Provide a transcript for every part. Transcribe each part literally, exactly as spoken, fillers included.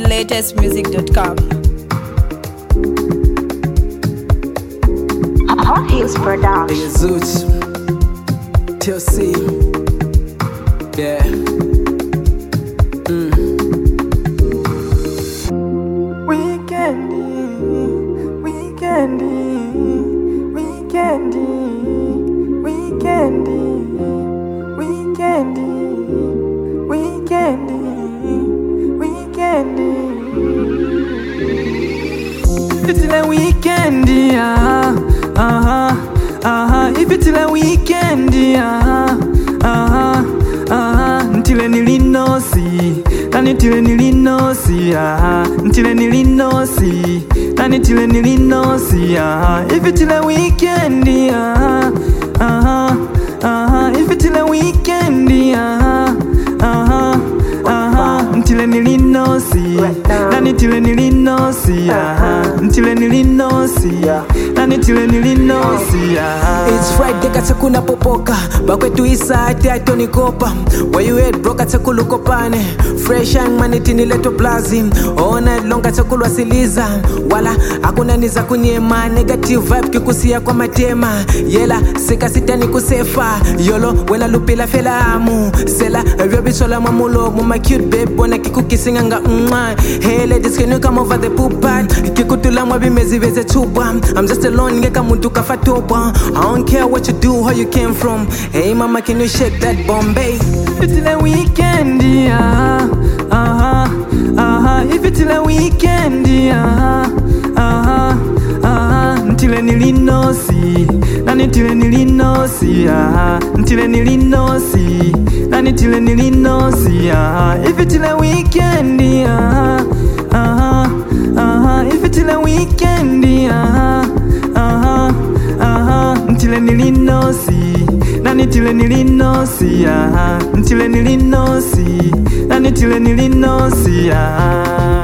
latest music dot com. Hot Hills Production. Zuch, T L C, yeah. Mm. Weekendy, weekendy, weekendy, weekendy, weekendy, weekendy, weekendy. It's a weekendy, ah, ah, ah. If it's a weekendy, ah, ah, ah. Ntile nilinosi, nani tile nilinosi, ah. Ntile nilinosi, nani tile nilinosi, ah. If it's a weekendy, ah, ah, ah. If it's a weekendy, ah, ah, ah. Ntile nilinosi, nani tile nilinosi, ah. Ntile nilinosi, nani tile nilinosi, ah. It's Friday katakuna popoka bakwetu isati atoni kopa where you at bro katakulu kopane fresh young money tinileto plazi ona longa takulwa siliza wala hakuna niza kunyema negative vibe kikusia kwa matema yela sika sitani kusefa yolo wena lupila fela amu sela ryobichola mamulo mama cute babe bona kikukisinga nga mwa hey ladies can you come over the poop pad kikutula mwa bimezi veze chuba I'm just alone ngeka muntu kafatoba I don't care what you do how you came from hey mama can you shake that Bombay. It's a weekend, ah, ah, ah. If it's a weekend, ah, ah, ah. Ntile nilinosi, nani tile nilinosi, ah. Ntile nilinosi, nani tile nilinosi, ah. If it's a weekend, ah, ah, ah. If it's a weekend, ah, ah, ah. Ntile nilinosi, nani tile nilinosi, ah. Ntile nilinosi, nani tile nilinosi, ah.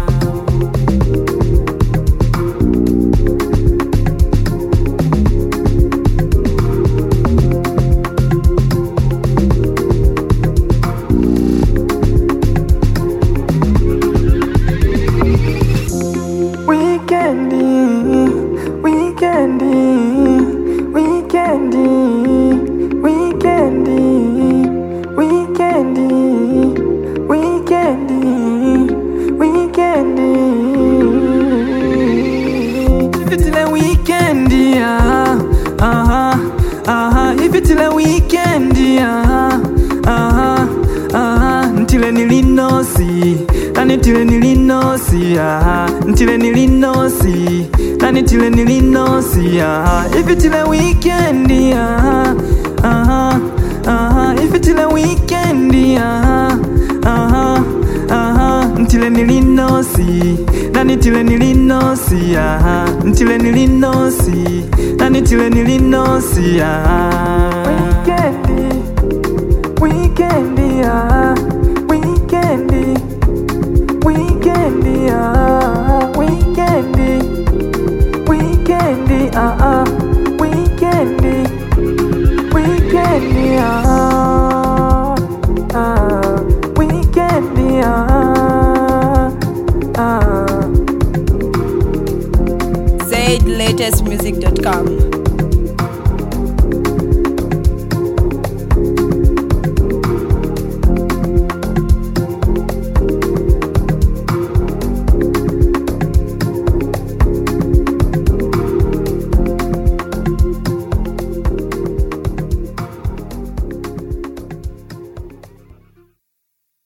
Weekendy, weekendy, weekendy, weekendy, weekendy, weekendy, weekendy. If it's a weekendy, ah, ah, ah. If it's a weekendy, ah, ah, ah. Ntile nilinosi, nani tile nilinosi, ah. Ntile nilinosi, nani tile nilinosi, ah. If it's a weekendy, ah, ah, ah. If it's a weekendy, ah, ah, ah. Ntile nilinosi, nani tile nilinosi, ah. Ntile nilinosi, nani tile nilinosi, ah. Weekendy, weekendy, ah. Weekendy, weekendy, ah. Weekendy, weekendy, ah, ah. Weekendy, weekendy, ah, ah. Weekendy, ah, ah. Said latest music dot com.